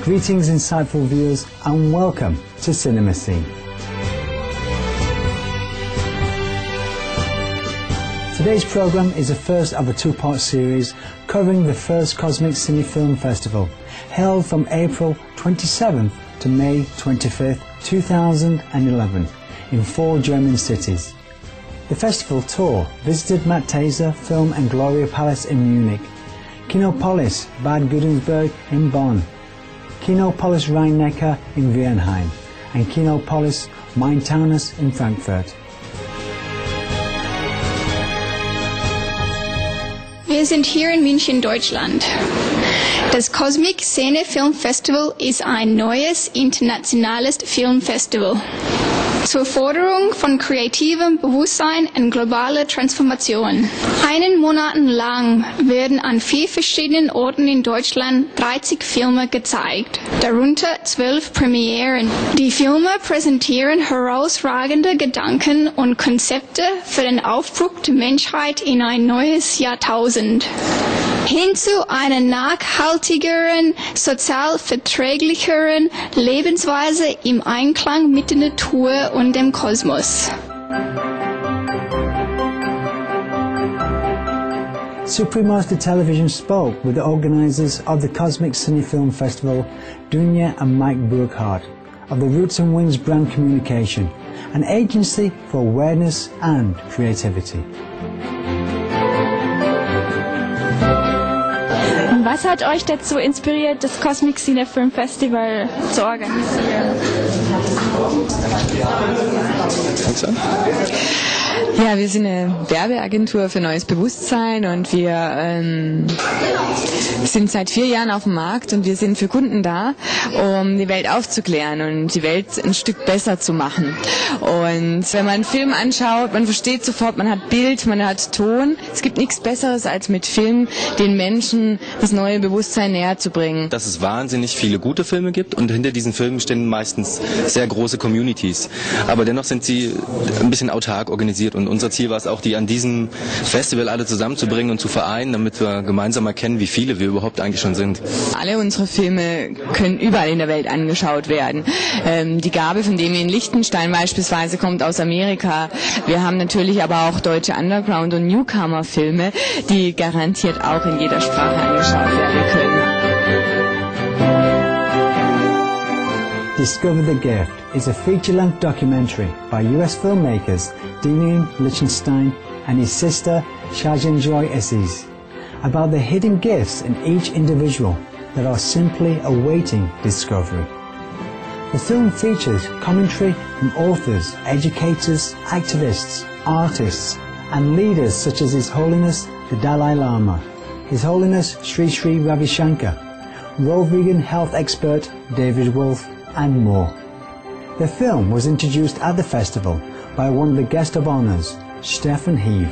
Greetings, insightful viewers, and welcome to Cinema Scene. Today's programme is the first of a two-part series covering the first Cosmic Cine Film Festival, held from April 27th to May 25th, 2011, in 4 German cities. The festival tour visited Malteser Film and Gloria Palace in Munich, Kinopolis Bad Godesberg in Bonn, Kinopolis Rhein-Neckar in Viernheim and Kinopolis Main-Taunus in Frankfurt. Wir sind hier in München, Deutschland. Das Cosmic Cine Film Festival ist ein neues internationales Filmfestival zur Förderung von kreativem Bewusstsein und globaler Transformation. Einen Monat lang werden an 4 verschiedenen Orten in Deutschland 30 Filme gezeigt, darunter 12 Premieren. Die Filme präsentieren herausragende Gedanken und Konzepte für den Aufbruch der Menschheit in ein neues Jahrtausend. Hin zu einer nachhaltigeren, sozial verträglicheren Lebensweise im Einklang mit der Natur und dem Kosmos. Supreme Master Television spoke with the organisers of the Cosmic Cine Film Festival, Dunja and Mike Burkhardt, of the Roots and Wings brand communication, an agency for awareness and creativity. Was hat euch dazu inspiriert, das Cosmic Cine Film Festival zu organisieren? Ja, wir sind eine Werbeagentur für neues Bewusstsein und wir sind seit 4 Jahren auf dem Markt und wir sind für Kunden da, um die Welt aufzuklären und die Welt ein Stück besser zu machen. Und wenn man einen Film anschaut, man versteht sofort, man hat Bild, man hat Ton. Es gibt nichts Besseres, als mit Film den Menschen das neue Bewusstsein näher zu bringen. Dass es wahnsinnig viele gute Filme gibt und hinter diesen Filmen stehen meistens sehr große Communities. Aber dennoch sind sie ein bisschen autark organisiert und unser Ziel war es auch, die an diesem Festival alle zusammenzubringen und zu vereinen, damit wir gemeinsam erkennen, wie viele wir überhaupt eigentlich schon sind. Alle unsere Filme können überall in der Welt angeschaut werden. Die Gabe von Damien Lichtenstein beispielsweise kommt aus Amerika. Wir haben natürlich aber auch deutsche Underground- und Newcomer-Filme, die garantiert auch in jeder Sprache angeschaut werden können. Discover the Gift is a feature-length documentary by US filmmakers Damien Lichtenstein and his sister Shajan Joy Esses about the hidden gifts in each individual that are simply awaiting discovery. The film features commentary from authors, educators, activists, artists and leaders such as His Holiness the Dalai Lama, His Holiness Sri Sri Ravi Shankar, World Vegan Health expert David Wolf and more. The film was introduced at the festival by one of the guest of honours, Stefan Heave.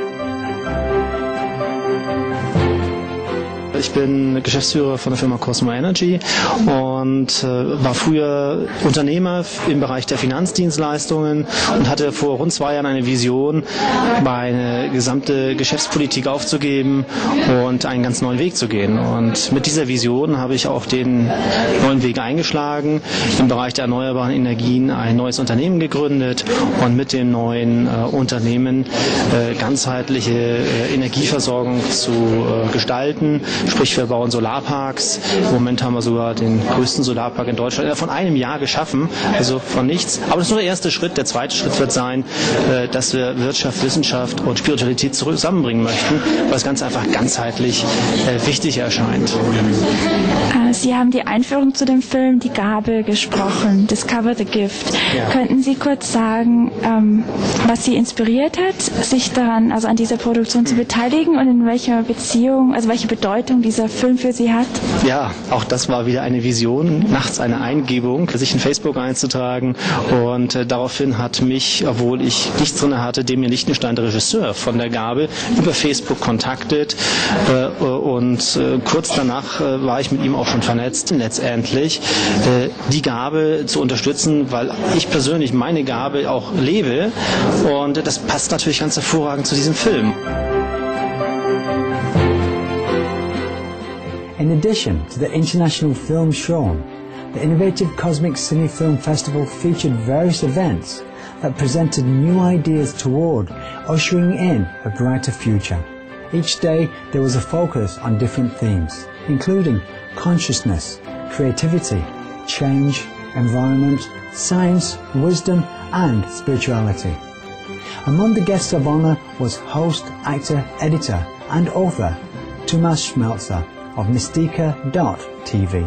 Ich bin Geschäftsführer von der Firma Cosmo Energy und war früher Unternehmer im Bereich der Finanzdienstleistungen und hatte vor rund 2 Jahren eine Vision, meine gesamte Geschäftspolitik aufzugeben und einen ganz neuen Weg zu gehen. Und mit dieser Vision habe ich auch den neuen Weg eingeschlagen, im Bereich der erneuerbaren Energien ein neues Unternehmen gegründet und mit dem neuen Unternehmen ganzheitliche Energieversorgung zu gestalten. Sprich, wir bauen Solarparks. Im Moment haben wir sogar den größten Solarpark in Deutschland von einem Jahr geschaffen, also von nichts. Aber das ist nur der erste Schritt. Der zweite Schritt wird sein, dass wir Wirtschaft, Wissenschaft und Spiritualität zusammenbringen möchten, weil es ganz einfach ganzheitlich wichtig erscheint. Sie haben die Einführung zu dem Film Die Gabe gesprochen, Discover the Gift. Ja. Könnten Sie kurz sagen, was Sie inspiriert hat, sich daran, also an dieser Produktion zu beteiligen und in welcher Beziehung, also welche Bedeutung dieser Film für Sie hat? Ja, auch das war wieder eine Vision, nachts eine Eingebung, sich in Facebook einzutragen und daraufhin hat mich, obwohl ich nichts drin hatte, Damien Lichtenstein, der Regisseur von der Gabe, über Facebook kontaktet und kurz danach war ich mit ihm auch schon vernetzt, letztendlich die Gabe zu unterstützen, weil ich persönlich meine Gabe auch lebe und das passt natürlich ganz hervorragend zu diesem Film. In addition to the international films shown, the innovative Cosmic Cine Film Festival featured various events that presented new ideas toward ushering in a brighter future. Each day there was a focus on different themes, including consciousness, creativity, change, environment, science, wisdom and spirituality. Among the guests of honor was host, actor, editor and author Thomas Schmelzer of Mystica.tv.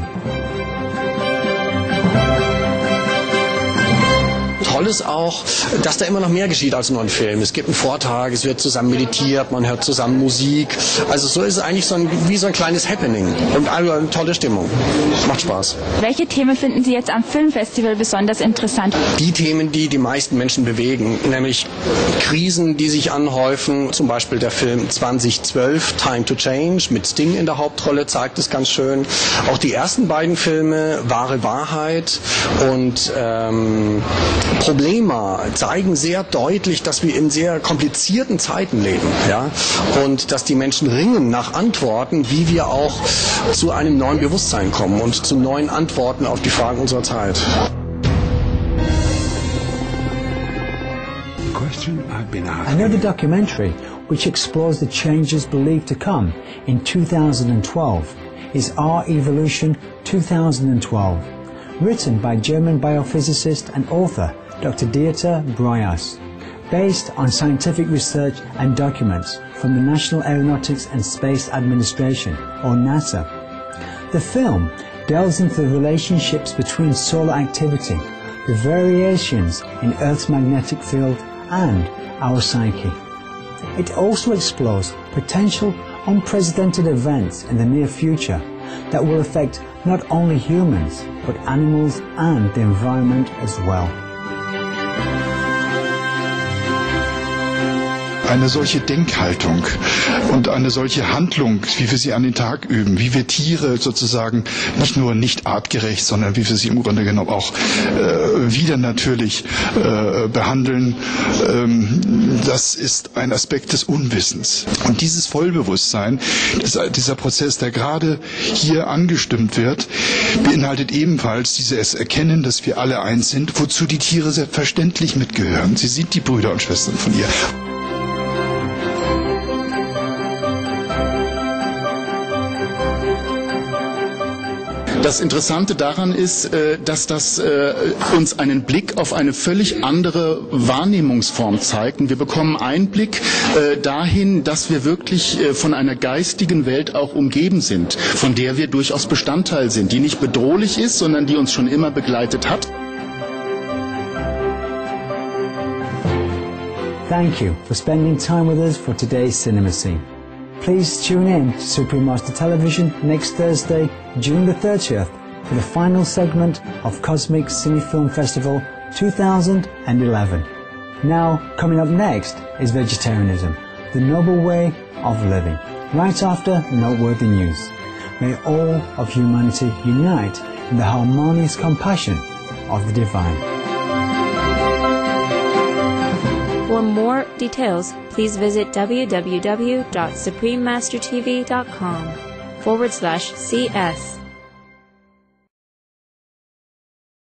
Toll ist auch, dass da immer noch mehr geschieht als nur ein Film. Es gibt einen Vortrag, es wird zusammen meditiert, man hört zusammen Musik. Also so ist es eigentlich wie so ein kleines Happening und eine tolle Stimmung. Macht Spaß. Welche Themen finden Sie jetzt am Filmfestival besonders interessant? Die Themen, die die meisten Menschen bewegen, nämlich Krisen, die sich anhäufen. Zum Beispiel der Film 2012, Time to Change, mit Sting in der Hauptrolle, zeigt es ganz schön. Auch die ersten beiden Filme, Wahre Wahrheit und Problema, zeigen sehr deutlich, dass wir in sehr komplizierten Zeiten leben, ja, und dass die Menschen ringen nach Antworten, wie wir auch zu einem neuen Bewusstsein kommen und zu neuen Antworten auf die Fragen unserer Zeit. Another documentary which explores the changes believed to come in 2012 is Our Evolution 2012, written by German biophysicist and author Dr. Dieter Breuers, based on scientific research and documents from the National Aeronautics and Space Administration, or NASA. The film delves into the relationships between solar activity, the variations in Earth's magnetic field, and our psyche. It also explores potential unprecedented events in the near future that will affect not only humans, but animals and the environment as well. Eine solche Denkhaltung und eine solche Handlung, wie wir sie an den Tag üben, wie wir Tiere sozusagen nicht nur nicht artgerecht, sondern wie wir sie im Grunde genommen auch wieder natürlich behandeln, das ist ein Aspekt des Unwissens. Und dieses Vollbewusstsein, dieser Prozess, der gerade hier angestimmt wird, beinhaltet ebenfalls dieses Erkennen, dass wir alle eins sind, wozu die Tiere selbstverständlich mitgehören. Sie sind die Brüder und Schwestern von ihr. Das Interessante daran ist, dass das uns einen Blick auf eine völlig andere Wahrnehmungsform zeigt. Und wir bekommen Einblick dahin, dass wir wirklich von einer geistigen Welt auch umgeben sind, von der wir durchaus Bestandteil sind, die nicht bedrohlich ist, sondern die uns schon immer begleitet hat. Thank you for spending time with us for today's Cinema Scene. Please tune in to Supreme Master Television next Thursday, June the 30th, for the final segment of Cosmic Cine Film Festival 2011. Now, coming up next is Vegetarianism, the noble way of living, right after noteworthy news. May all of humanity unite in the harmonious compassion of the divine. For more details, please visit www.suprememastertv.com/CS.